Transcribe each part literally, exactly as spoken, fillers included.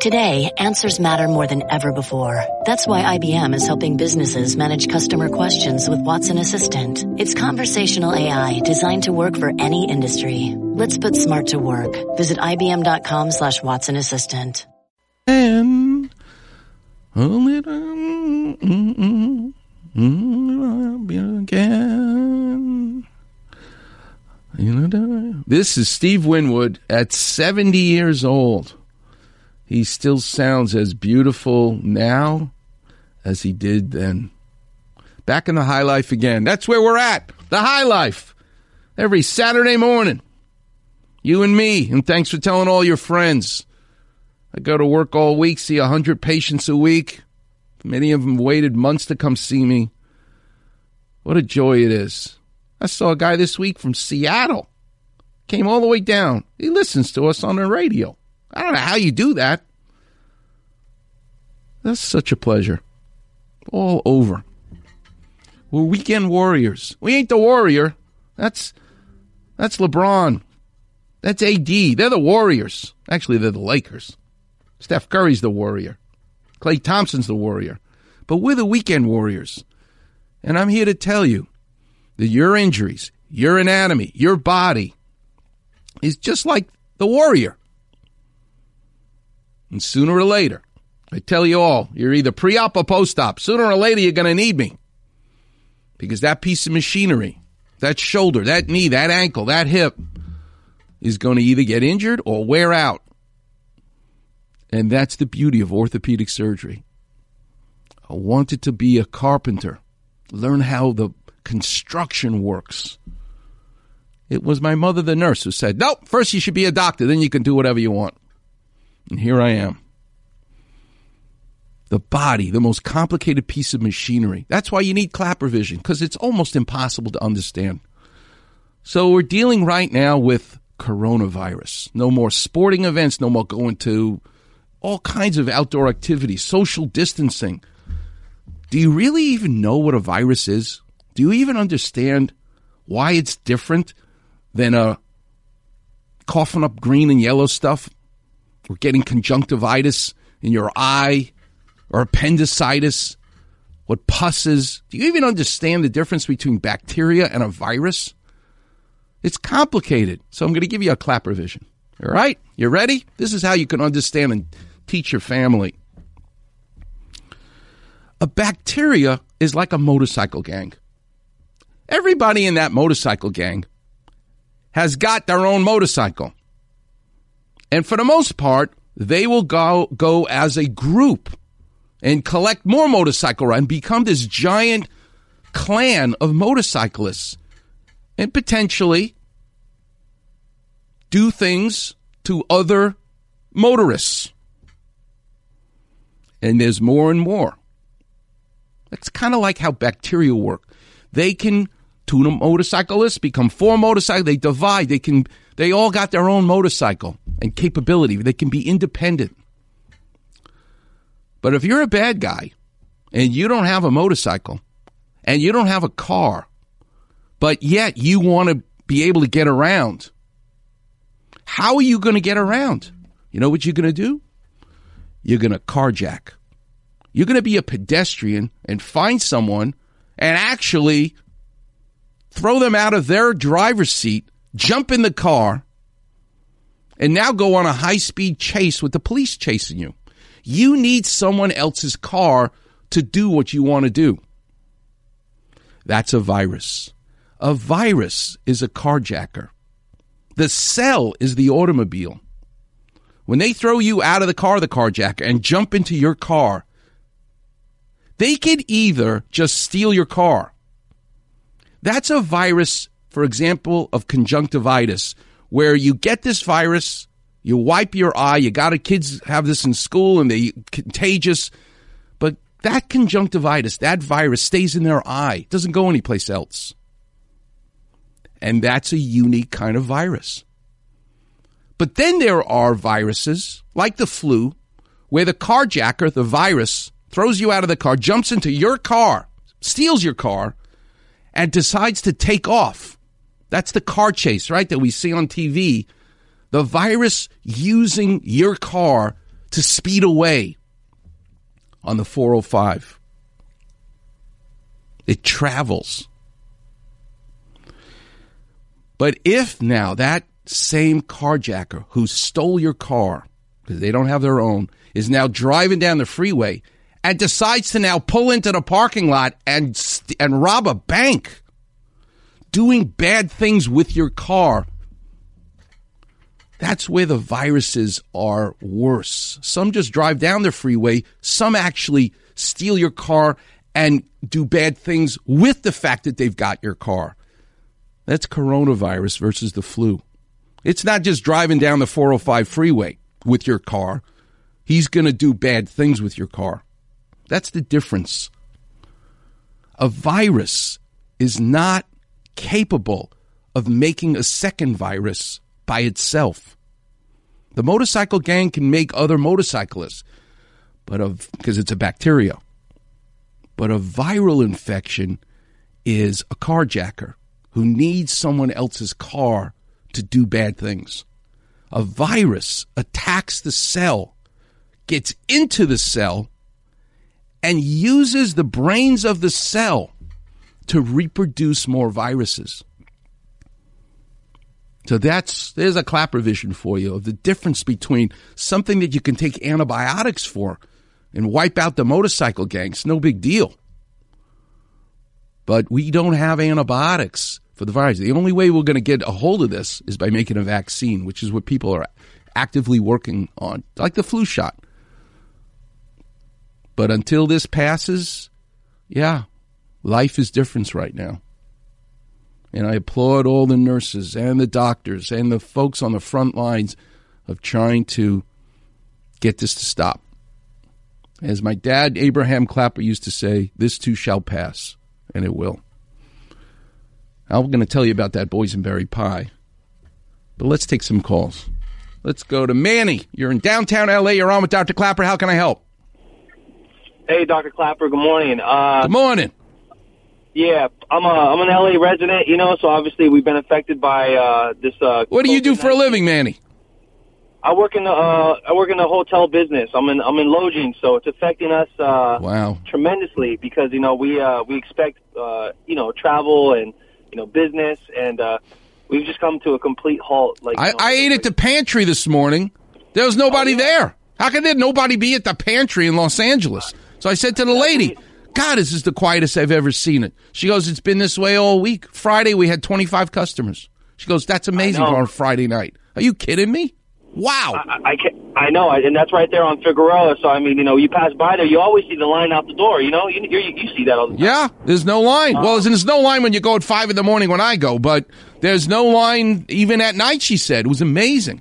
Today, answers matter more than ever before. That's why I B M is helping businesses manage customer questions with Watson Assistant. It's conversational A I designed to work for any industry. Let's put smart to work. Visit ibm.com slash Watson Assistant. And again. This is Steve Winwood at seventy years old. He still sounds as beautiful now as he did then. Back in the High Life again. That's where we're at. The High Life. Every Saturday morning. You and me. And thanks for telling all your friends. I go to work all week, see one hundred patients a week. Many of them waited months to come see me. What a joy it is. I saw a guy this week from Seattle. Came all the way down. He listens to us on the radio. I don't know how you do that. That's such a pleasure. All over. We're weekend warriors. We ain't the warrior. That's that's LeBron. That's A D. They're the Warriors. Actually, they're the Lakers. Steph Curry's the warrior. Klay Thompson's the warrior. But we're the weekend warriors. And I'm here to tell you that your injuries, your anatomy, your body is just like the warrior. And sooner or later, I tell you all, you're either pre-op or post-op. Sooner or later, you're going to need me. Because that piece of machinery, that shoulder, that knee, that ankle, that hip is going to either get injured or wear out. And that's the beauty of orthopedic surgery. I wanted to be a carpenter, learn how the construction works. It was my mother, the nurse, who said, no, first you should be a doctor, then you can do whatever you want. And here I am. The body, the most complicated piece of machinery. That's why you need clapper vision, because it's almost impossible to understand. So we're dealing right now with coronavirus. No more sporting events, no more going to all kinds of outdoor activities, social distancing. Do you really even know what a virus is? Do you even understand why it's different than a coughing up green and yellow stuff? Or getting conjunctivitis in your eye, or appendicitis, what pus is. Do you even understand the difference between bacteria and a virus? It's complicated, so I'm going to give you a clapper vision. All right? You ready? This is how you can understand and teach your family. A bacteria is like a motorcycle gang. Everybody in that motorcycle gang has got their own motorcycle. And for the most part, they will go go as a group and collect more motorcycle rides and become this giant clan of motorcyclists and potentially do things to other motorists. And there's more and more. It's kind of like how bacteria work. They can, two motorcyclists become four motorcyclists. They divide. They can. They all got their own motorcycle and capability. They can be independent. But if you're a bad guy and you don't have a motorcycle and you don't have a car, but yet you want to be able to get around, how are you going to get around? You know what you're going to do? You're going to carjack. You're going to be a pedestrian and find someone and actually throw them out of their driver's seat, jump in the car, and now go on a high-speed chase with the police chasing you. You need someone else's car to do what you want to do. That's a virus. A virus is a carjacker. The cell is the automobile. When they throw you out of the car, the carjacker, and jump into your car, they could either just steal your car. That's a virus, for example, of conjunctivitis, where you get this virus, you wipe your eye, you got to, kids have this in school and they contagious, but that conjunctivitis, that virus stays in their eye, doesn't go anyplace else. And that's a unique kind of virus. But then there are viruses, like the flu, where the carjacker, the virus, throws you out of the car, jumps into your car, steals your car, and decides to take off. That's the car chase, right, that we see on T V. The virus using your car to speed away on the four oh five. It travels. But if now that same carjacker who stole your car, because they don't have their own, is now driving down the freeway and decides to now pull into the parking lot and st- and rob a bank, doing bad things with your car, that's where the viruses are worse. Some just drive down the freeway. Some actually steal your car and do bad things with the fact that they've got your car. That's coronavirus versus the flu. It's not just driving down the four oh five freeway with your car. He's going to do bad things with your car. That's the difference. A virus is not capable of making a second virus by itself. The motorcycle gang can make other motorcyclists, but of because it's a bacteria. But a viral infection is a carjacker who needs someone else's car to do bad things. A virus attacks the cell, gets into the cell, and uses the brains of the cell to reproduce more viruses. So that's there's a Clapper vision for you of the difference between something that you can take antibiotics for and wipe out the motorcycle gangs. No big deal. But we don't have antibiotics for the virus. The only way we're going to get a hold of this is by making a vaccine, which is what people are actively working on, like the flu shot. But until this passes, yeah, life is different right now. And I applaud all the nurses and the doctors and the folks on the front lines of trying to get this to stop. As my dad, Abraham Clapper, used to say, this too shall pass, and it will. I'm going to tell you about that boysenberry pie. But let's take some calls. Let's go to Manny. You're in downtown L A. You're on with Doctor Clapper. How can I help? Hey, Doctor Clapper. Good morning. Uh, Good morning. Yeah, I'm a I'm an L A resident, you know, so obviously we've been affected by uh, this. Uh, what do you do for a living, Manny? I work in the uh, I work in the hotel business. I'm in I'm in lodging, so it's affecting us uh, wow. tremendously because you know we uh, we expect uh, you know travel and you know business, and uh, we've just come to a complete halt. Like I, you know, I ate at the pantry this morning. There was nobody oh, yeah. there. How could there nobody be at the pantry in Los Angeles? So I said to the lady, God, this is the quietest I've ever seen it. She goes, it's been this way all week. Friday, we had twenty-five customers. She goes, that's amazing for a Friday night. Are you kidding me? Wow. I, I, can't, I know, and that's right there on Figueroa. So, I mean, you know, you pass by there, you always see the line out the door. You know, you you, you see that all the time. Yeah, there's no line. Uh, well, there's no line when you go at five in the morning when I go, but there's no line even at night, she said. It was amazing.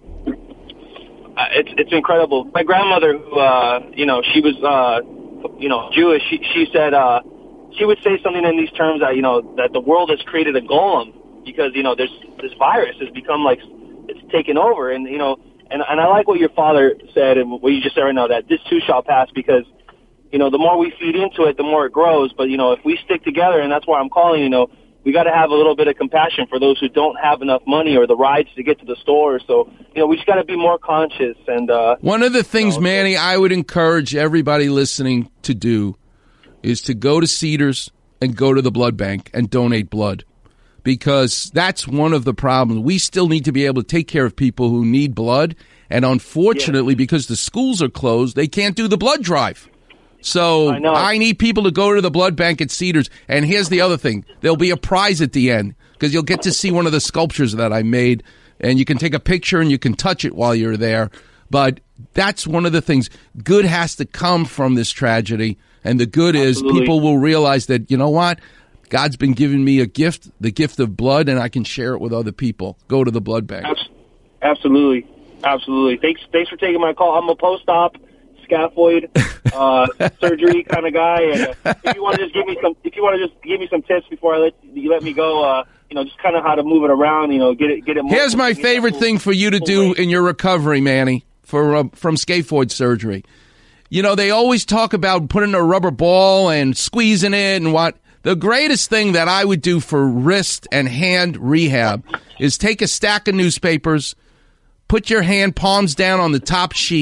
Uh, it's it's incredible. My grandmother, uh, you know, she was, uh, you know, Jewish. She, she said, uh, she would say something in these terms that, you know, that the world has created a golem because, you know, there's this virus has become like it's taken over. And, you know, and, and I like what your father said and what you just said right now, that this too shall pass because, you know, the more we feed into it, the more it grows. But, you know, if we stick together, and that's why I'm calling, you know, we got to have a little bit of compassion for those who don't have enough money or the rides to get to the store. So, you know, we just got to be more conscious. And uh, one of the things, you know, Manny, I would encourage everybody listening to do is to go to Cedars and go to the blood bank and donate blood, because that's one of the problems. We still need to be able to take care of people who need blood. And unfortunately, yeah. because the schools are closed, they can't do the blood drive. So I, I need people to go to the blood bank at Cedars. And here's the other thing. There'll be a prize at the end because you'll get to see one of the sculptures that I made. And you can take a picture and you can touch it while you're there. But that's one of the things. Good has to come from this tragedy. And the good Absolutely. is people will realize that, you know what? God's been giving me a gift, the gift of blood, and I can share it with other people. Go to the blood bank. Absolutely. Absolutely. Thanks Thanks for taking my call. I'm a post-op scaphoid uh, surgery kind of guy. And uh, if you want to just give me some, if you want to just give me some tips before I let you let me go, uh, you know, just kind of how to move it around. You know, get it, get it. More Here's my favorite thing for you to do in your recovery, Manny, for uh, from scaphoid surgery. You know, they always talk about putting a rubber ball and squeezing it and what. The greatest thing that I would do for wrist and hand rehab is take a stack of newspapers, put your hand palms down on the top sheet,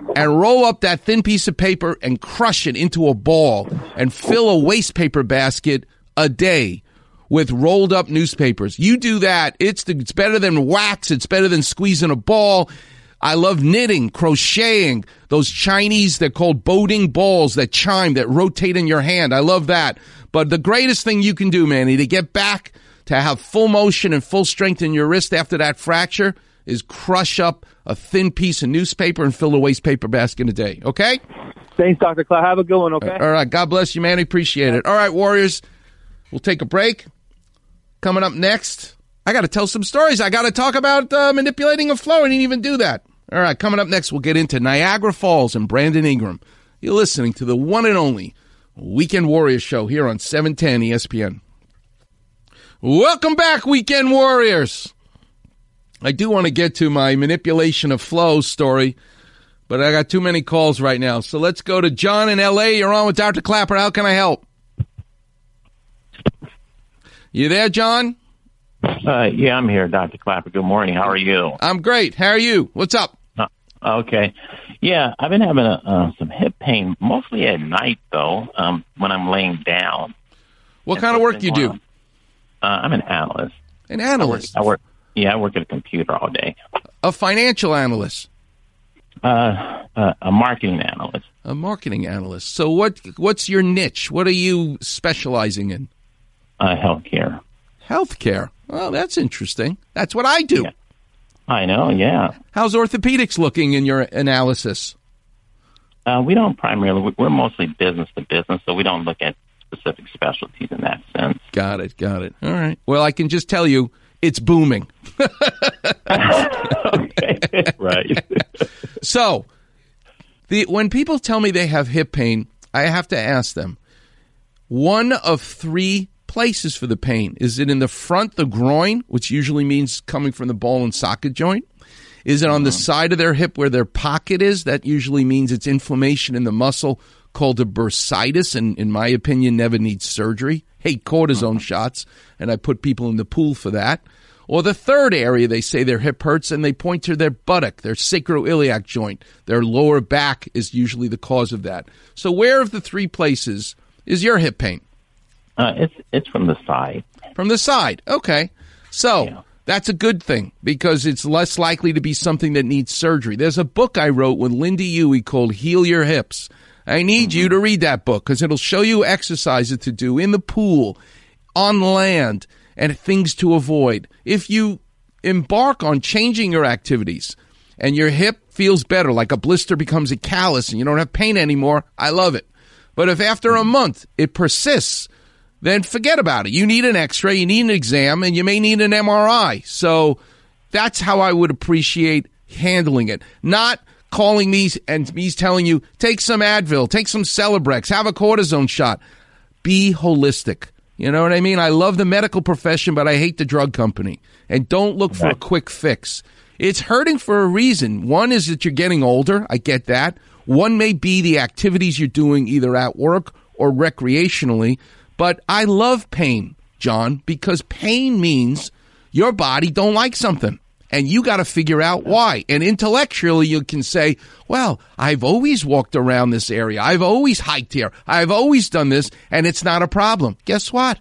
and roll up that thin piece of paper and crush it into a ball and fill a waste paper basket a day with rolled up newspapers. You do that, it's the, it's better than wax, it's better than squeezing a ball. I love knitting, crocheting, those Chinese, they're called boding balls that chime, that rotate in your hand. I love that. But the greatest thing you can do, Manny, to get back to have full motion and full strength in your wrist after that fracture is crush up a thin piece of newspaper and fill a waste paper basket a day, okay? Thanks, Doctor Cloud. Have a good one, okay? All right. God bless you, Manny. Appreciate it. All right, Warriors, we'll take a break. Coming up next, I got to tell some stories. I got to talk about uh, manipulating a flow. I didn't even do that. All right, coming up next, we'll get into Niagara Falls and Brandon Ingram. You're listening to the one and only Weekend Warriors show here on seven ten E S P N. Welcome back, Weekend Warriors. I do want to get to my manipulation of flow story, but I got too many calls right now. So let's go to John in L A. You're on with Doctor Clapper. How can I help? You there, John? Uh, yeah, I'm here, Doctor Clapper. Good morning. How are you? I'm great. How are you? What's up? Uh, okay. Yeah, I've been having a, uh, some hip pain, mostly at night, though, um, when I'm laying down. What and kind so of work you do? Uh, I'm an analyst. An analyst? I work, I work. Yeah, I work at a computer all day. A financial analyst? Uh, uh, a marketing analyst. A marketing analyst. So what? What's your niche? What are you specializing in? Uh, healthcare. Healthcare. Well, that's interesting. That's what I do. Yeah. I know, yeah. How's orthopedics looking in your analysis? Uh, we don't primarily, we're mostly business to business, so we don't look at specific specialties in that sense. Got it, got it. All right. Well, I can just tell you, it's booming. Okay, right. So, the when people tell me they have hip pain, I have to ask them, one of three places for the pain. Is it in the front, the groin, which usually means coming from the ball and socket joint? Is it on the side of their hip where their pocket is? That usually means it's inflammation in the muscle called a bursitis, and in my opinion, never needs surgery. Hate cortisone shots, and I put people in the pool for that. Or the third area, they say their hip hurts, and they point to their buttock, their sacroiliac joint. Their lower back is usually the cause of that. So where of the three places is your hip pain? Uh, it's it's from the side. From the side. Okay. So Yeah. that's a good thing because it's less likely to be something that needs surgery. There's a book I wrote with Lindy Huey called Heal Your Hips. I need mm-hmm. you to read that book because it'll show you exercises to do in the pool, on land, and things to avoid. If you embark on changing your activities and your hip feels better, like a blister becomes a callus and you don't have pain anymore, I love it. But if after a month it persists, then forget about it. You need an x-ray, you need an exam, and you may need an M R I. So that's how I would appreciate handling it. Not calling me and me telling you, take some Advil, take some Celebrex, have a cortisone shot. Be holistic. You know what I mean? I love the medical profession, but I hate the drug company. And don't look for a quick fix. It's hurting for a reason. One is that you're getting older. I get that. One may be the activities you're doing either at work or recreationally. But I love pain, John, because pain means your body don't like something. And you got to figure out why. And intellectually, you can say, well, I've always walked around this area. I've always hiked here. I've always done this, and it's not a problem. Guess what?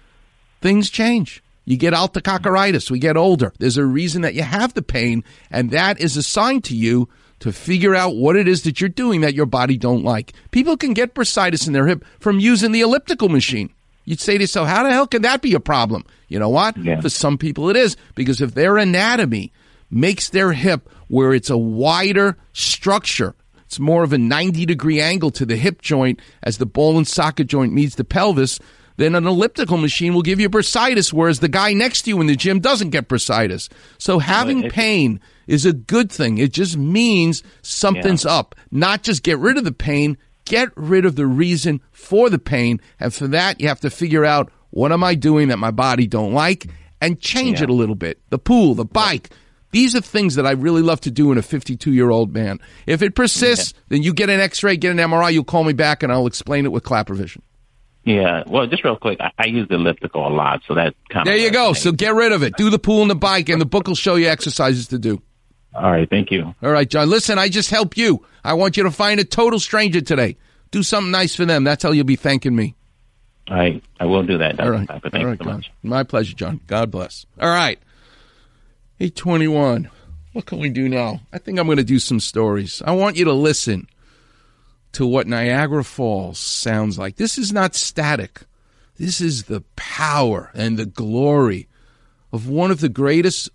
Things change. You get altococcoritis. We get older. There's a reason that you have the pain, and that is a sign to you to figure out what it is that you're doing that your body don't like. People can get bursitis in their hip from using the elliptical machine. You'd say to yourself, how the hell can that be a problem? You know what? Yeah. For some people it is, because if their anatomy makes their hip where it's a wider structure, it's more of a ninety degree angle to the hip joint as the ball and socket joint meets the pelvis, then an elliptical machine will give you bursitis, whereas the guy next to you in the gym doesn't get bursitis. So having pain is a good thing. It just means something's yeah. up. Not just get rid of the pain, get rid of the reason for the pain. And for that, you have to figure out, what am I doing that my body don't like? And change yeah. it a little bit. The pool, the bike. These are things that I really love to do in a fifty-two-year-old man. If it persists, yeah. then you get an x-ray, get an M R I, you'll call me back, and I'll explain it with Clapper Vision. Yeah, well, just real quick, I, I use the elliptical a lot, so that kind of... There you go. So get rid of it. Do the pool and the bike, and the book will show you exercises to do. All right, thank you. All right, John. Listen, I just helped you. I want you to find a total stranger today. Do something nice for them. That's how you'll be thanking me. All right, I will do that. All right. Thank All you right, so John. much. My pleasure, John. God bless. All right. eight twenty-one. What can we do now? I think I'm going to do some stories. I want you to listen to what Niagara Falls sounds like. This is not static. This is the power and the glory of one of the greatest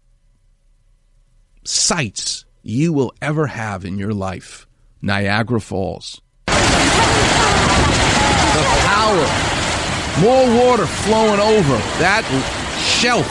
sights you will ever have in your life. Niagara Falls. The power. More water flowing over that shelf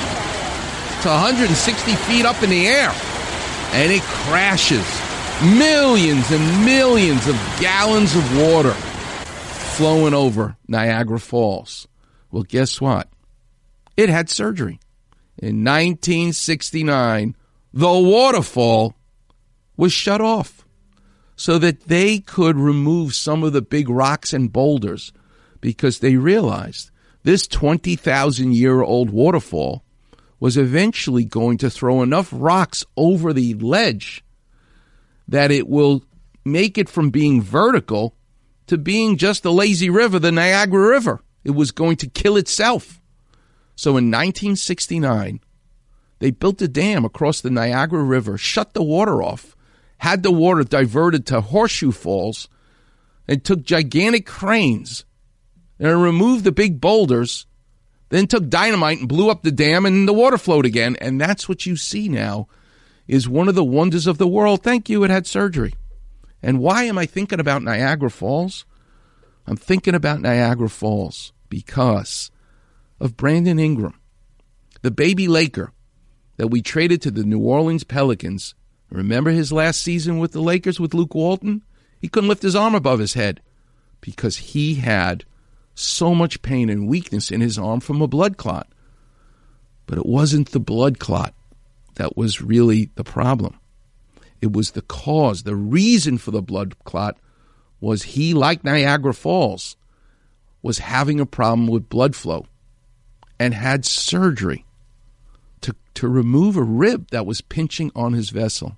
to one hundred sixty feet up in the air. And it crashes. Millions and millions of gallons of water flowing over Niagara Falls. Well, guess what? It had surgery. In nineteen sixty-nine, the waterfall was shut off so that they could remove some of the big rocks and boulders, because they realized this twenty thousand year old waterfall was eventually going to throw enough rocks over the ledge that it will make it from being vertical to being just a lazy river, the Niagara River. It was going to kill itself. So in nineteen sixty-nine, they built a dam across the Niagara River, shut the water off, had the water diverted to Horseshoe Falls, and took gigantic cranes and removed the big boulders, then took dynamite and blew up the dam, and the water flowed again. And that's what you see now is one of the wonders of the world. Thank you, it had surgery. And why am I thinking about Niagara Falls? I'm thinking about Niagara Falls because of Brandon Ingram, the baby Laker that we traded to the New Orleans Pelicans. Remember his last season with the Lakers with Luke Walton? He couldn't lift his arm above his head because he had so much pain and weakness in his arm from a blood clot. But it wasn't the blood clot that was really the problem. It was the cause. The reason for the blood clot was he, like Niagara Falls, was having a problem with blood flow and had surgery to, to remove a rib that was pinching on his vessel.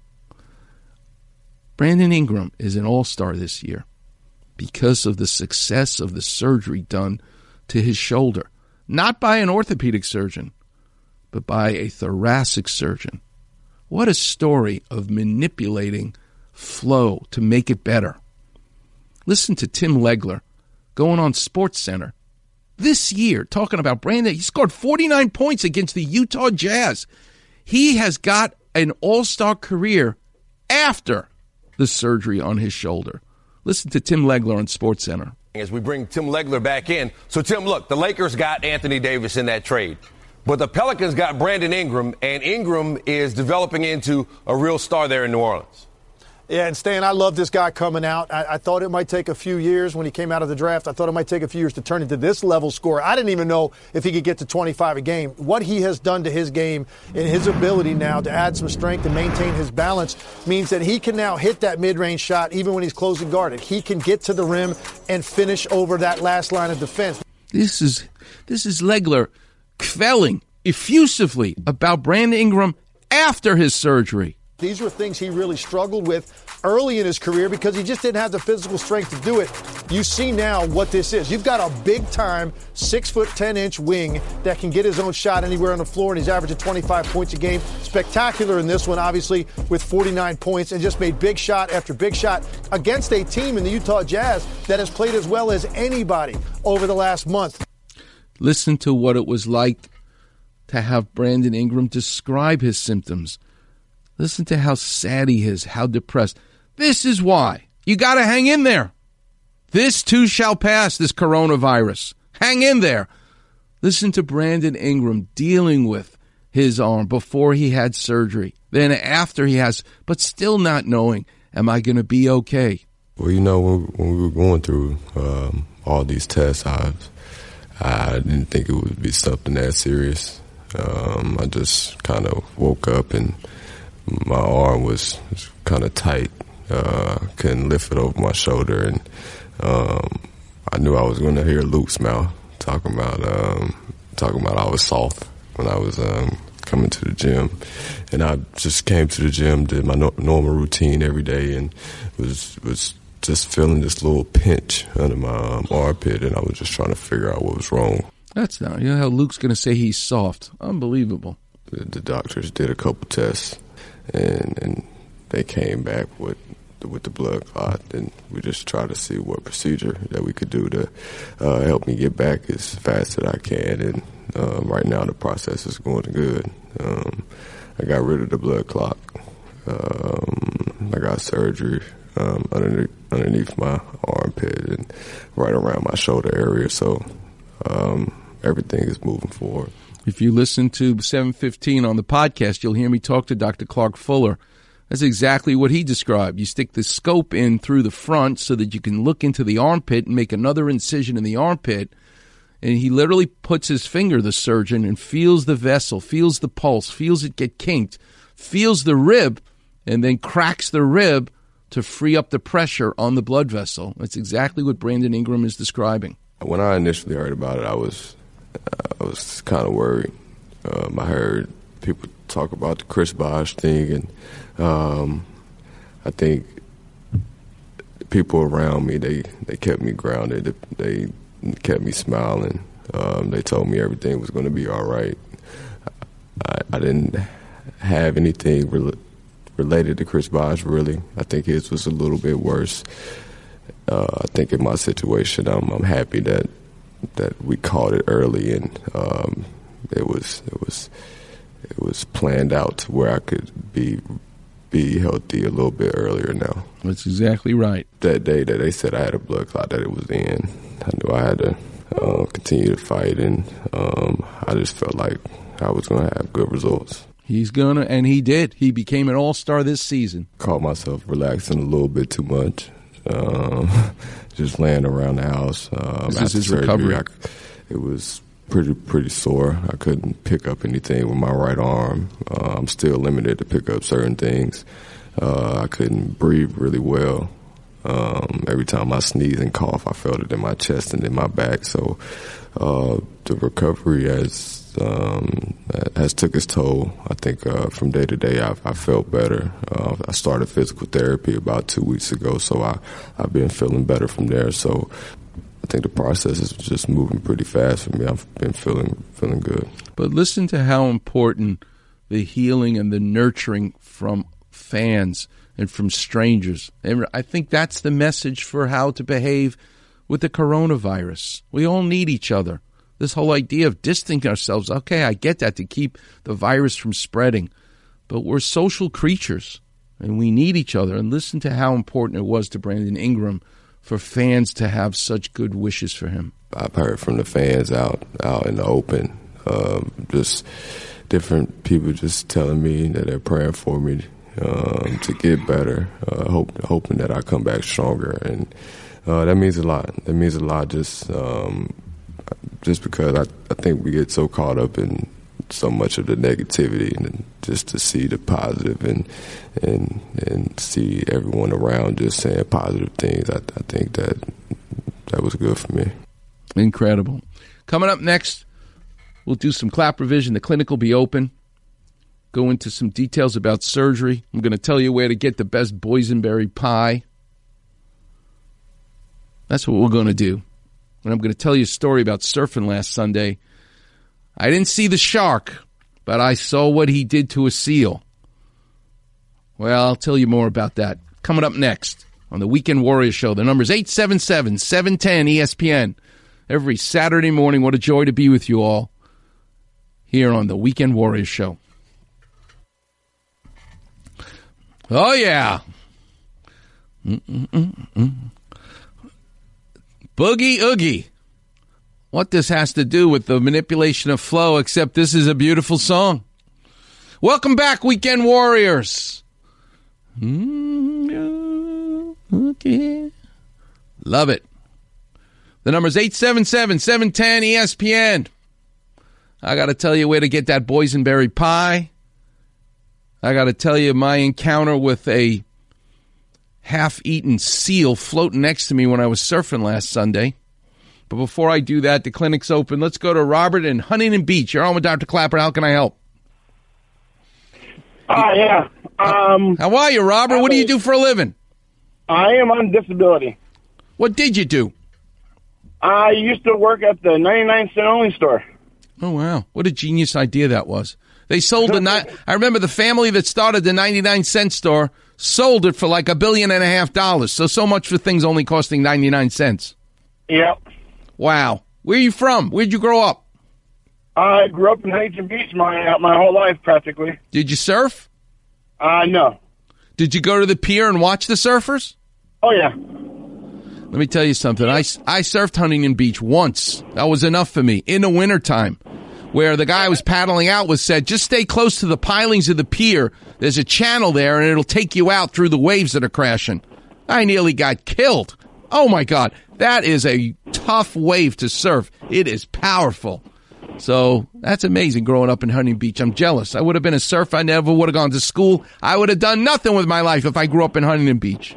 Brandon Ingram is an all-star this year because of the success of the surgery done to his shoulder, not by an orthopedic surgeon, but by a thoracic surgeon. What a story of manipulating flow to make it better. Listen to Tim Legler going on SportsCenter this year talking about Brandon. He scored forty-nine points against the Utah Jazz. He has got an all-star career after the surgery on his shoulder. Listen to Tim Legler on SportsCenter. As we bring Tim Legler back in. So, Tim, look, the Lakers got Anthony Davis in that trade. But the Pelicans got Brandon Ingram, and Ingram is developing into a real star there in New Orleans. Yeah, and Stan, I love this guy coming out. I, I thought it might take a few years when he came out of the draft. I thought it might take a few years to turn into this level scorer. I didn't even know if he could get to twenty-five a game. What he has done to his game and his ability now to add some strength and maintain his balance means that he can now hit that mid-range shot even when he's closing guarded. He can get to the rim and finish over that last line of defense. This is this is Legler kvelling effusively about Brandon Ingram after his surgery. These were things he really struggled with early in his career because he just didn't have the physical strength to do it. You see now what this is. You've got a big-time six foot ten inch wing that can get his own shot anywhere on the floor, and he's averaging twenty-five points a game. Spectacular in this one, obviously, with forty-nine points, and just made big shot after big shot against a team in the Utah Jazz that has played as well as anybody over the last month. Listen to what it was like to have Brandon Ingram describe his symptoms. Listen to how sad he is, how depressed. This is why. You got to hang in there. This too shall pass, this coronavirus. Hang in there. Listen to Brandon Ingram dealing with his arm before he had surgery, then after he has, but still not knowing, am I going to be okay? Well, you know, when, when we were going through um, all these tests, I, I didn't think it would be something that serious. Um, I just kind of woke up and my arm was, was kind of tight. Uh, couldn't lift it over my shoulder, and um, I knew I was going to hear Luke's mouth talking about um, talking about I was soft when I was um, coming to the gym. And I just came to the gym, did my no- normal routine every day, and was was just feeling this little pinch under my um, armpit, and I was just trying to figure out what was wrong. That's not, you know how Luke's going to say he's soft. Unbelievable. The, the doctors did a couple tests, and, and they came back with with the blood clot, and we just tried to see what procedure that we could do to uh, help me get back as fast as I can. And uh, right now the process is going good. Um, I got rid of the blood clot. Um, I got surgery um, underneath, underneath my armpit and right around my shoulder area. So um, everything is moving forward. If you listen to seven fifteen on the podcast, you'll hear me talk to Doctor Clark Fuller. That's exactly what he described. You stick the scope in through the front so that you can look into the armpit and make another incision in the armpit. And he literally puts his finger, the surgeon, and feels the vessel, feels the pulse, feels it get kinked, feels the rib, and then cracks the rib to free up the pressure on the blood vessel. That's exactly what Brandon Ingram is describing. When I initially heard about it, I was I was kind of worried. Um, I heard people talk about the Chris Bosh thing, and um, I think people around me, they, they kept me grounded. They kept me smiling. Um, they told me everything was going to be all right. I, I didn't have anything re- related to Chris Bosh, really. I think his was a little bit worse. Uh, I think in my situation, I'm, I'm happy that that we caught it early, and um, it was it was it was planned out to where I could be be healthy a little bit earlier now. That's exactly right. That day that they said I had a blood clot that it was in, I knew I had to uh, continue to fight, and um, I just felt like I was going to have good results. He's going to, and he did. He became an all-star this season. Caught myself relaxing a little bit too much. Um, just laying around the house. Um, this is his surgery, recovery. I, it was pretty pretty sore. I couldn't pick up anything with my right arm. Uh, I'm still limited to pick up certain things. Uh, I couldn't breathe really well. Um, every time I sneeze and cough, I felt it in my chest and in my back. So uh, the recovery has um, has took its toll. I think uh, from day to day, I, I felt better. Uh, I started physical therapy about two weeks ago, so I, I've been feeling better from there. So I think the process is just moving pretty fast for me. I've been feeling feeling good. But listen to how important the healing and the nurturing from fans and from strangers. And I think that's the message for how to behave with the coronavirus. We all need each other. This whole idea of distancing ourselves, okay, I get that, to keep the virus from spreading. But we're social creatures, and we need each other. And listen to how important it was to Brandon Ingram for fans to have such good wishes for him. I've heard from the fans out out in the open, um, just different people just telling me that they're praying for me um, to get better, uh, hope, hoping that I come back stronger. And uh, that means a lot. That means a lot just um, just because I, I think we get so caught up in so much of the negativity, and just to see the positive and and and see everyone around just saying positive things, I, I think that that was good for me. Incredible. Coming up next, we'll do some clap revision. The clinic will be open. Go into some details about surgery. I'm going to tell you where to get the best boysenberry pie. That's what we're going to do. And I'm going to tell you a story about surfing last Sunday. I didn't see the shark, but I saw what he did to a seal. Well, I'll tell you more about that coming up next on the Weekend Warrior Show. The number's eight seven seven, seven one zero, E S P N. Every Saturday morning, what a joy to be with you all here on the Weekend Warrior Show. Oh, yeah. Mm-mm-mm-mm. Boogie Oogie. What this has to do with the manipulation of flow, except this is a beautiful song. Welcome back, Weekend Warriors. Mm, okay. Love it. The number's eight seven seven, seven one zero, E S P N. I got to tell you where to get that boysenberry pie. I got to tell you my encounter with a half-eaten seal floating next to me when I was surfing last Sunday. But before I do that, the clinic's open. Let's go to Robert in Huntington Beach. You're on with Doctor Clapper. How can I help? Ah, uh, yeah. Um, How are you, Robert? What do you do for a living? I am on disability. What did you do? I used to work at the ninety-nine cent only store. Oh, wow. What a genius idea that was. They sold the ni- I remember the family that started the ninety-nine cent store sold it for like a billion and a half dollars. So, so much for things only costing ninety-nine cents. Yep. Wow. Where are you from? Where'd you grow up? I grew up in Huntington Beach my my whole life, practically. Did you surf? Uh, no. Did you go to the pier and watch the surfers? Oh, yeah. Let me tell you something. I, I surfed Huntington Beach once. That was enough for me in the wintertime, where the guy I was paddling out with said, just stay close to the pilings of the pier. There's a channel there, and it'll take you out through the waves that are crashing. I nearly got killed. Oh, my God. That is a tough wave to surf. It is powerful. So that's amazing growing up in Huntington Beach. I'm jealous. I would have been a surfer. I never would have gone to school. I would have done nothing with my life if I grew up in Huntington Beach.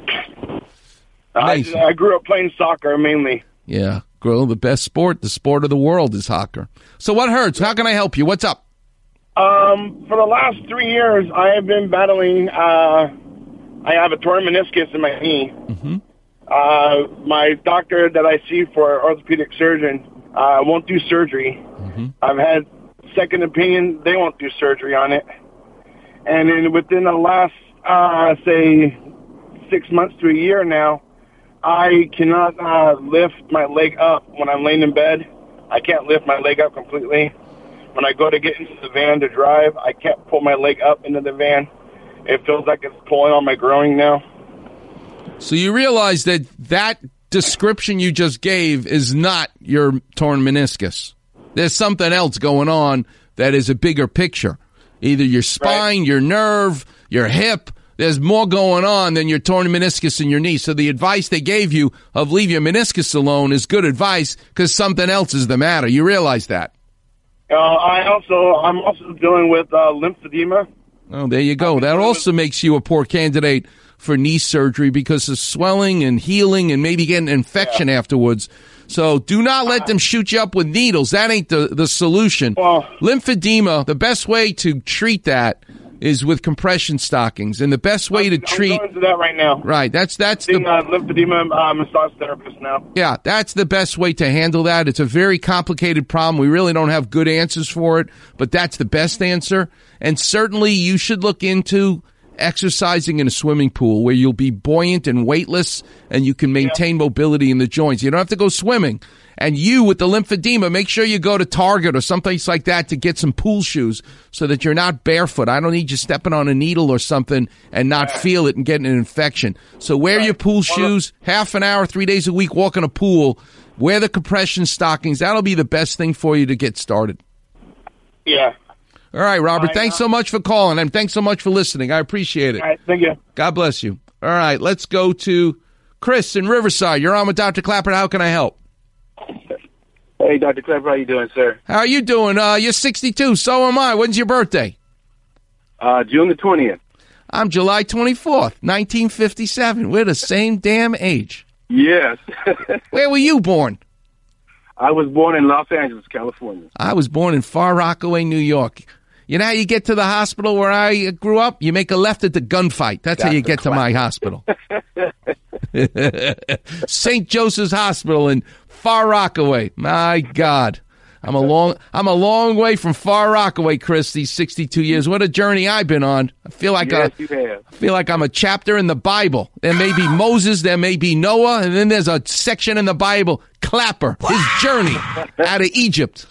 I, I grew up playing soccer mainly. Yeah, girl, the best sport, the sport of the world is soccer. So what hurts? How can I help you? What's up? Um, for the last three years, I have been battling. Uh, I have a torn meniscus in my knee. Mm-hmm. Uh, my doctor that I see for orthopedic surgeon uh, won't do surgery. Mm-hmm. I've had second opinion; they won't do surgery on it. And then within the last, uh, say, six months to a year now, I cannot uh, lift my leg up when I'm laying in bed. I can't lift my leg up completely. When I go to get into the van to drive, I can't pull my leg up into the van. It feels like it's pulling on my groin now. So you realize that that description you just gave is not your torn meniscus. There's something else going on that is a bigger picture. Either your spine, right. your nerve, your hip. There's more going on than your torn meniscus in your knee. So the advice they gave you of leave your meniscus alone is good advice because something else is the matter. You realize that? Uh, I also, I'm also dealing with uh, lymphedema. Oh, there you go. That also makes you a poor candidate for knee surgery because of swelling and healing and maybe getting an infection yeah. afterwards. So do not let them shoot you up with needles. That ain't the, the solution. Well, lymphedema, the best way to treat that is with compression stockings, and the best way to I'm treat. I'm going to that right now. Right, that's that's I'm the uh, lymphedema uh, massage therapist now. Yeah, that's the best way to handle that. It's a very complicated problem. We really don't have good answers for it, but that's the best answer. And certainly, you should look into exercising in a swimming pool where you'll be buoyant and weightless, and you can maintain yeah. mobility in the joints. You don't have to go swimming. And you, with the lymphedema, make sure you go to Target or someplace like that to get some pool shoes so that you're not barefoot. I don't need you stepping on a needle or something and not feel it and getting an infection. So wear right. your pool shoes, half an hour, three days a week, walk in a pool. Wear the compression stockings. That'll be the best thing for you to get started. Yeah. All right, Robert, I, thanks uh, so much for calling, and thanks so much for listening. I appreciate it. All right, thank you. God bless you. All right, let's go to Chris in Riverside. You're on with Doctor Clapper. How can I help? Hey, Doctor Clapper, how you doing, sir? How are you doing? Uh, you're sixty-two. So am I. When's your birthday? Uh, June the twentieth. I'm July twenty-fourth, nineteen fifty-seven. We're the same damn age. Yes. Where were you born? I was born in Los Angeles, California. I was born in Far Rockaway, New York. You know how you get to the hospital where I grew up? You make a left at the gunfight. That's, That's how you get to my hospital. Saint Joseph's Hospital in Far Rockaway. My God. I'm a long I'm a long way from Far Rockaway, Chris, these sixty-two years. What a journey I've been on. I feel like yes, a, you have. I feel like I'm a chapter in the Bible. There may be Moses, there may be Noah, and then there's a section in the Bible, Clapper, his journey out of Egypt.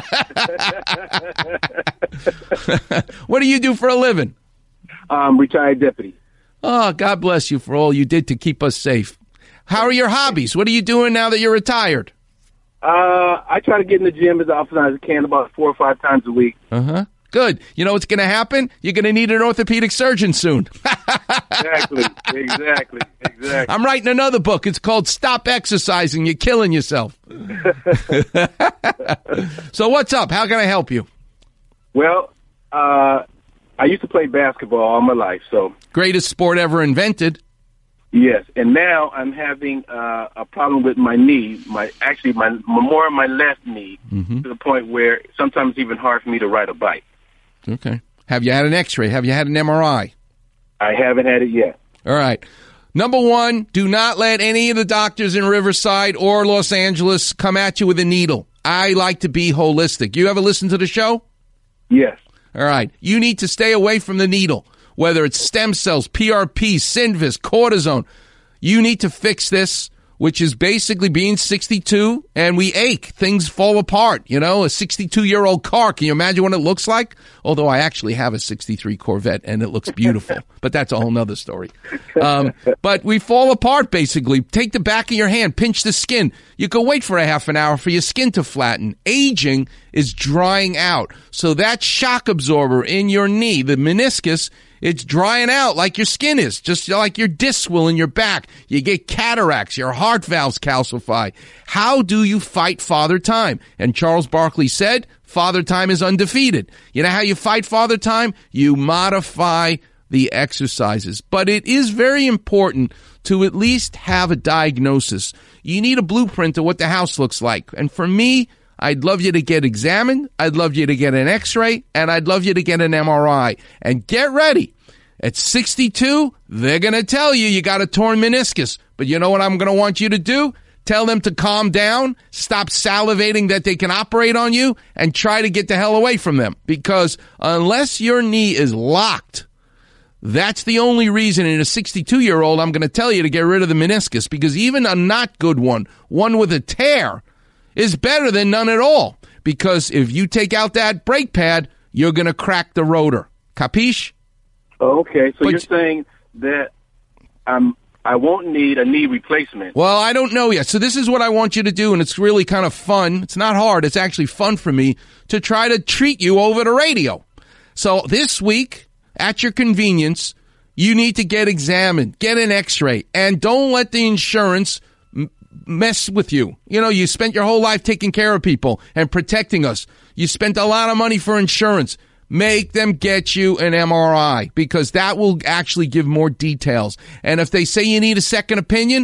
What do you do for a living? Um, retired deputy. Oh, God bless you for all you did to keep us safe. How are your hobbies? What are you doing now that you're retired? Uh, I try to get in the gym as often as I can, about four or five times a week. Uh-huh. Good. You know what's going to happen? You're going to need an orthopedic surgeon soon. Exactly. Exactly. Exactly. I'm writing another book. It's called Stop Exercising. You're killing yourself. So what's up? How can I help you? Well, uh, I used to play basketball all my life, so. Greatest sport ever invented. Yes, and now I'm having uh, a problem with my knee, my actually my more of my left knee, mm-hmm. to the point where sometimes it's even hard for me to ride a bike. Okay. Have you had an X-ray? Have you had an M R I? I haven't had it yet. All right. Number one, do not let any of the doctors in Riverside or Los Angeles come at you with a needle. I like to be holistic. You ever listen to the show? Yes. All right. You need to stay away from the needle, whether it's stem cells, P R P, Synvis, cortisone. You need to fix this, which is basically being sixty-two, and we ache. Things fall apart. You know, a sixty-two-year-old car. Can you imagine what it looks like? Although I actually have a sixty-three Corvette, and it looks beautiful. But that's a whole nother story. Um, but we fall apart, basically. Take the back of your hand, pinch the skin. You can wait for a half an hour for your skin to flatten. Aging is drying out. So that shock absorber in your knee, the meniscus, it's drying out like your skin is, just like your discs will in your back. You get cataracts, your heart valves calcify. How do you fight Father Time? And Charles Barkley said, Father Time is undefeated. You know how you fight Father Time? You modify the exercises. But it is very important to at least have a diagnosis. You need a blueprint of what the house looks like. And for me, I'd love you to get examined, I'd love you to get an X-ray, and I'd love you to get an M R I. And get ready. At sixty-two, they're going to tell you you got a torn meniscus. But you know what I'm going to want you to do? Tell them to calm down, stop salivating that they can operate on you, and try to get the hell away from them. Because unless your knee is locked, that's the only reason in a sixty-two-year-old I'm going to tell you to get rid of the meniscus. Because even a not good one, one with a tear, is better than none at all. Because if you take out that brake pad, you're going to crack the rotor. Capiche? Okay, so But- you're saying that I'm, I won't need a knee replacement. Well, I don't know yet. So this is what I want you to do, and it's really kind of fun. It's not hard. It's actually fun for me to try to treat you over the radio. So this week, at your convenience, you need to get examined, get an X-ray, and don't let the insurance mess with you. You know, you spent your whole life taking care of people and protecting us. You spent a lot of money for insurance. Make them get you an M R I because that will actually give more details. And if they say you need a second opinion,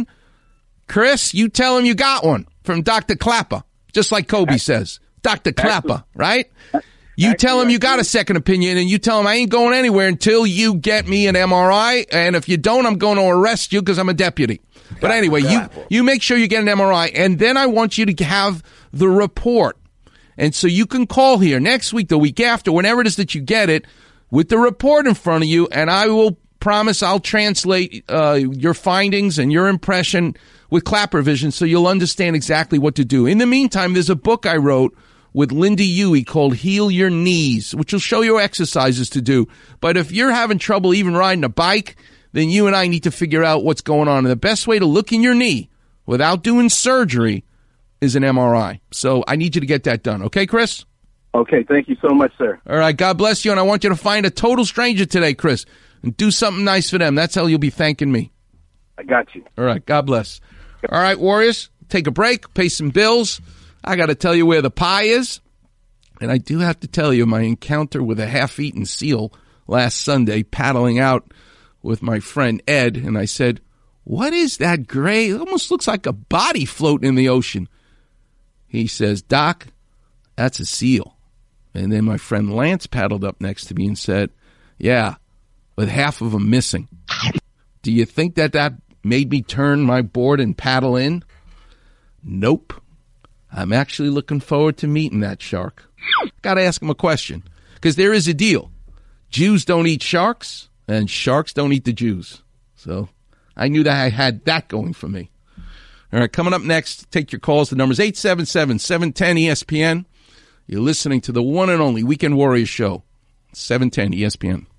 Chris, you tell them you got one from Doctor Clapper, just like Kobe says. Doctor Clapper, right? You tell him you got a second opinion, and you tell him I ain't going anywhere until you get me an M R I, and if you don't, I'm going to arrest you because I'm a deputy. But anyway, you, you make sure you get an M R I, and then I want you to have the report. And so you can call here next week, the week after, whenever it is that you get it, with the report in front of you, and I will promise I'll translate uh, your findings and your impression with Clapper Vision so you'll understand exactly what to do. In the meantime, there's a book I wrote with Linda Huey called Heal Your Knees, which will show you exercises to do. But if you're having trouble even riding a bike, then you and I need to figure out what's going on. And the best way to look in your knee without doing surgery is an M R I. So I need you to get that done. Okay, Chris? Okay, thank you so much, sir. All right, God bless you, and I want you to find a total stranger today, Chris, and do something nice for them. That's how you'll be thanking me. I got you. All right, God bless. All right, Warriors, take a break, pay some bills. I got to tell you where the pie is, and I do have to tell you my encounter with a half-eaten seal last Sunday, paddling out with my friend Ed, and I said, what is that gray? It almost looks like a body floating in the ocean. He says, Doc, that's a seal. And then my friend Lance paddled up next to me and said, yeah, with half of them missing. Do you think that that made me turn my board and paddle in? Nope. I'm actually looking forward to meeting that shark. Got to ask him a question, because there is a deal. Jews don't eat sharks, and sharks don't eat the Jews. So I knew that I had that going for me. All right, coming up next, take your calls. The number's eight seven seven, seven one zero, E S P N. You're listening to the one and only Weekend Warriors show, seven ten E S P N.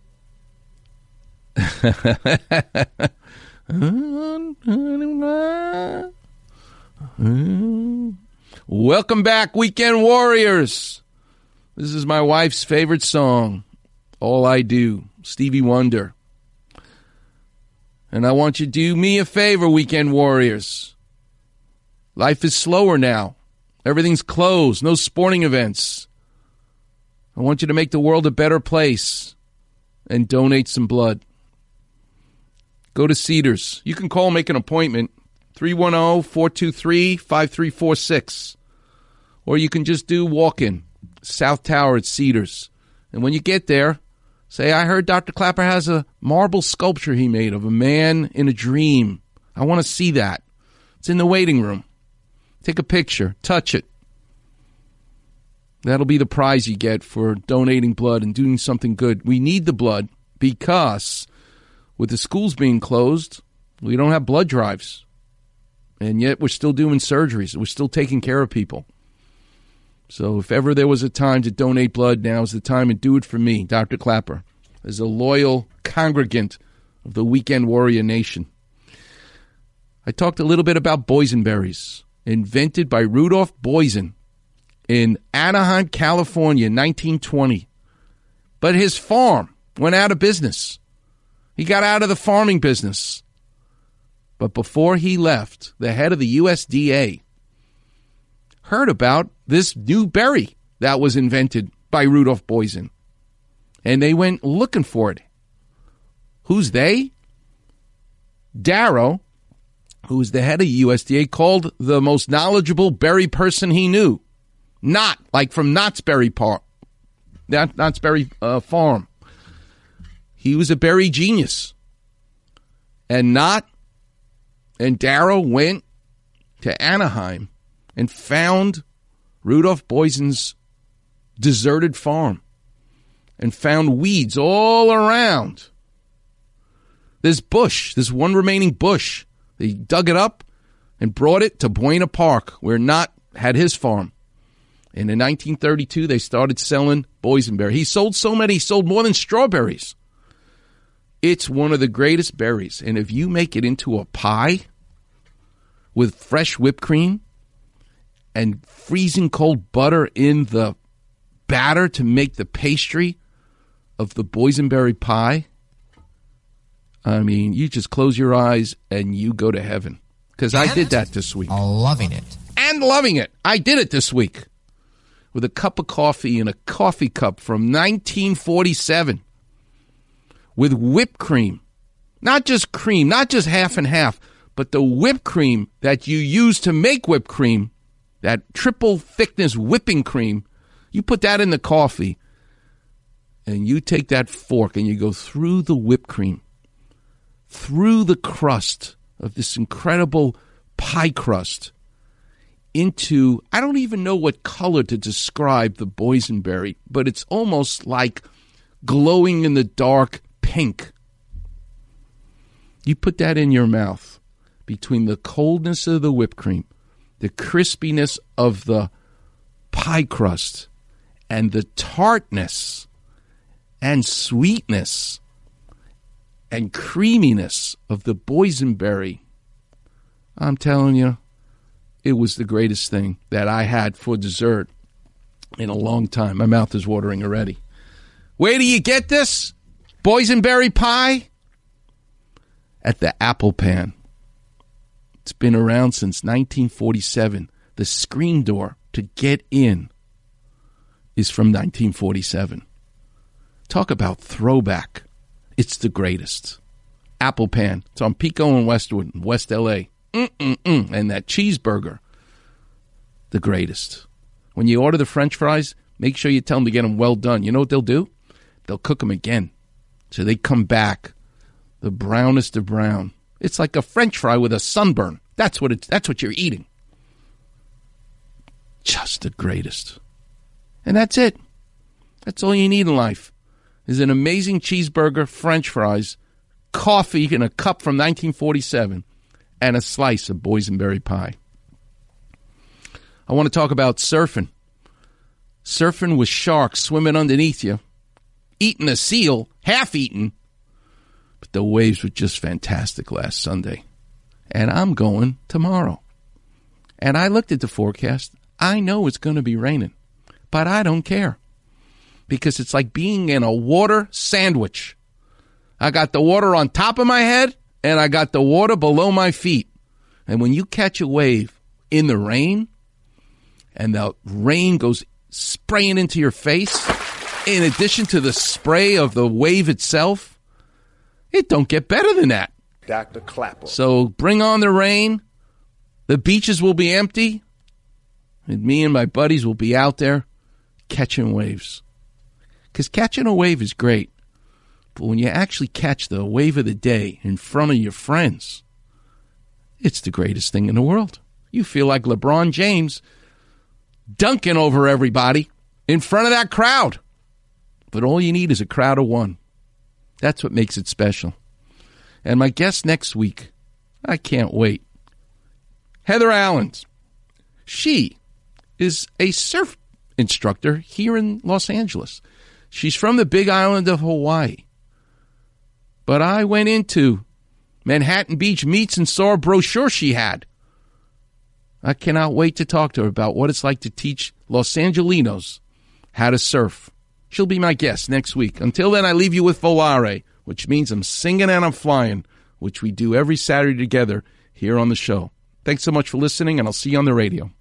Welcome back, Weekend Warriors. This is my wife's favorite song, All I Do, Stevie Wonder. And I want you to do me a favor, Weekend Warriors. Life is slower now. Everything's closed. No sporting events. I want you to make the world a better place and donate some blood. Go to Cedars. You can call, make an appointment, three one zero, four two three, five three four six. Or you can just do walk-in, South Tower at Cedars. And when you get there, say, I heard Doctor Clapper has a marble sculpture he made of a man in a dream. I want to see that. It's in the waiting room. Take a picture. Touch it. That'll be the prize you get for donating blood and doing something good. We need the blood because with the schools being closed, we don't have blood drives. And yet we're still doing surgeries. We're still taking care of people. So if ever there was a time to donate blood, now's the time, and do it for me, Doctor Clapper, as a loyal congregant of the Weekend Warrior Nation. I talked a little bit about boysenberries, invented by Rudolph Boysen in Anaheim, California, nineteen twenty. But his farm went out of business. He got out of the farming business. But before he left, the head of the U S D A heard about this new berry that was invented by Rudolph Boysen. And they went looking for it. Who's they? Darrow, who was the head of U S D A, called the most knowledgeable berry person he knew. Not like from Knott's Berry Park, Knott's Berry uh, Farm. He was a berry genius. And Knott and Darrow went to Anaheim and found Rudolph Boysen's deserted farm and found weeds all around. This bush, this one remaining bush, they dug it up and brought it to Buena Park, where Knott had his farm. And in nineteen thirty-two, they started selling boysenberry. He sold so many, he sold more than strawberries. It's one of the greatest berries. And if you make it into a pie with fresh whipped cream and freezing cold butter in the batter to make the pastry of the boysenberry pie, I mean, you just close your eyes and you go to heaven. Because I did that this week. Loving it. And loving it. I did it this week with a cup of coffee in a coffee cup from nineteen forty-seven with whipped cream. Not just cream, not just half and half, but the whipped cream that you use to make whipped cream, that triple thickness whipping cream, you put that in the coffee and you take that fork and you go through the whipped cream, through the crust of this incredible pie crust into, I don't even know what color to describe the boysenberry, but it's almost like glowing in the dark pink. You put that in your mouth between the coldness of the whipped cream, the crispiness of the pie crust, and the tartness and sweetness and creaminess of the boysenberry. I'm telling you, it was the greatest thing that I had for dessert in a long time. My mouth is watering already. Where do you get this? Boysenberry pie? At the Apple Pan. It's been around since nineteen forty-seven. The screen door to get in is from nineteen forty-seven. Talk about throwback. It's the greatest. Apple Pan. It's on Pico and Westwood in West L A. Mm-mm-mm. And that cheeseburger, the greatest. When you order the French fries, make sure you tell them to get them well done. You know what they'll do? They'll cook them again. So they come back the brownest of brown. It's like a French fry with a sunburn. That's what it's. That's what you're eating. Just the greatest. And that's it. That's all you need in life is an amazing cheeseburger, French fries, coffee in a cup from nineteen forty-seven, and a slice of boysenberry pie. I want to talk about surfing. Surfing with sharks swimming underneath you, eating a seal, half-eaten. But the waves were just fantastic last Sunday. And I'm going tomorrow. And I looked at the forecast. I know it's going to be raining. But I don't care. Because it's like being in a water sandwich. I got the water on top of my head, and I got the water below my feet. And when you catch a wave in the rain, and the rain goes spraying into your face, in addition to the spray of the wave itself, it don't get better than that. Doctor Clapper. So bring on the rain. The beaches will be empty. And me and my buddies will be out there catching waves. Because catching a wave is great. But when you actually catch the wave of the day in front of your friends, it's the greatest thing in the world. You feel like LeBron James dunking over everybody in front of that crowd. But all you need is a crowd of one. That's what makes it special. And my guest next week, I can't wait. Heather Allen. She is a surf instructor here in Los Angeles. She's from the big island of Hawaii. But I went into Manhattan Beach Meets and saw a brochure she had. I cannot wait to talk to her about what it's like to teach Los Angelinos how to surf. She'll be my guest next week. Until then, I leave you with Volare, which means I'm singing and I'm flying, which we do every Saturday together here on the show. Thanks so much for listening, and I'll see you on the radio.